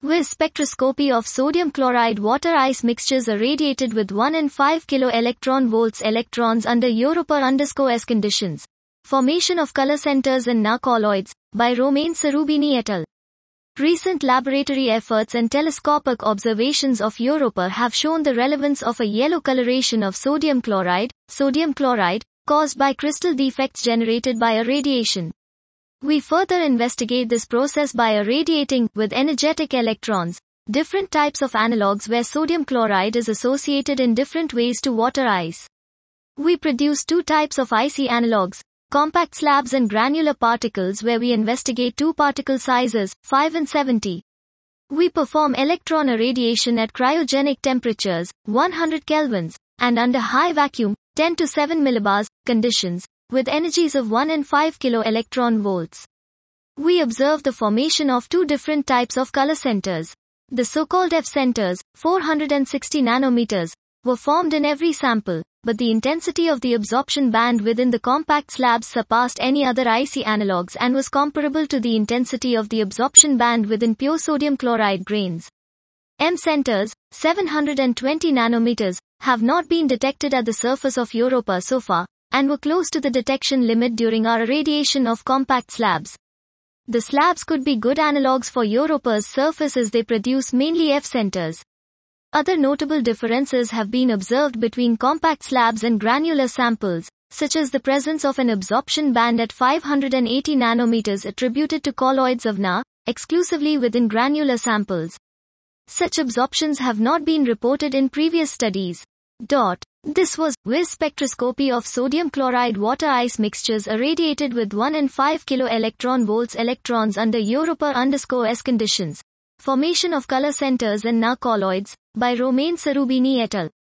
With spectroscopy of sodium chloride water ice mixtures irradiated with 1 in 5 kilo electron volts electrons under Europa_S conditions. Formation of color centers in Na colloids, by Romain Cherubini et al. Recent laboratory efforts and telescopic observations of Europa have shown the relevance of a yellow coloration of sodium chloride, caused by crystal defects generated by irradiation. We further investigate this process by irradiating, with energetic electrons, different types of analogues where sodium chloride is associated in different ways to water ice. We produce two types of icy analogues, compact slabs and granular particles, where we investigate two particle sizes, 5 and 70. We perform electron irradiation at cryogenic temperatures, 100 kelvins, and under high vacuum, 10 to 7 millibars, conditions, with energies of 1 in 5 kilo electron volts. We observe the formation of two different types of color centers. The so-called F centers, 460 nanometers, were formed in every sample, but the intensity of the absorption band within the compact slabs surpassed any other icy analogues and was comparable to the intensity of the absorption band within pure sodium chloride grains. M centers, 720 nanometers, have not been detected at the surface of Europa so far, and were close to the detection limit during our irradiation of compact slabs. The slabs could be good analogues for Europa's surface as they produce mainly F centers. Other notable differences have been observed between compact slabs and granular samples, such as the presence of an absorption band at 580 nanometers attributed to colloids of Na, exclusively within granular samples. Such absorptions have not been reported in previous studies. This was, with spectroscopy of sodium chloride water ice mixtures irradiated with 1 in 5 kilo electron volts electrons under Europa_S conditions. Formation of color centers in Na colloids, by Romain Cherubini et al.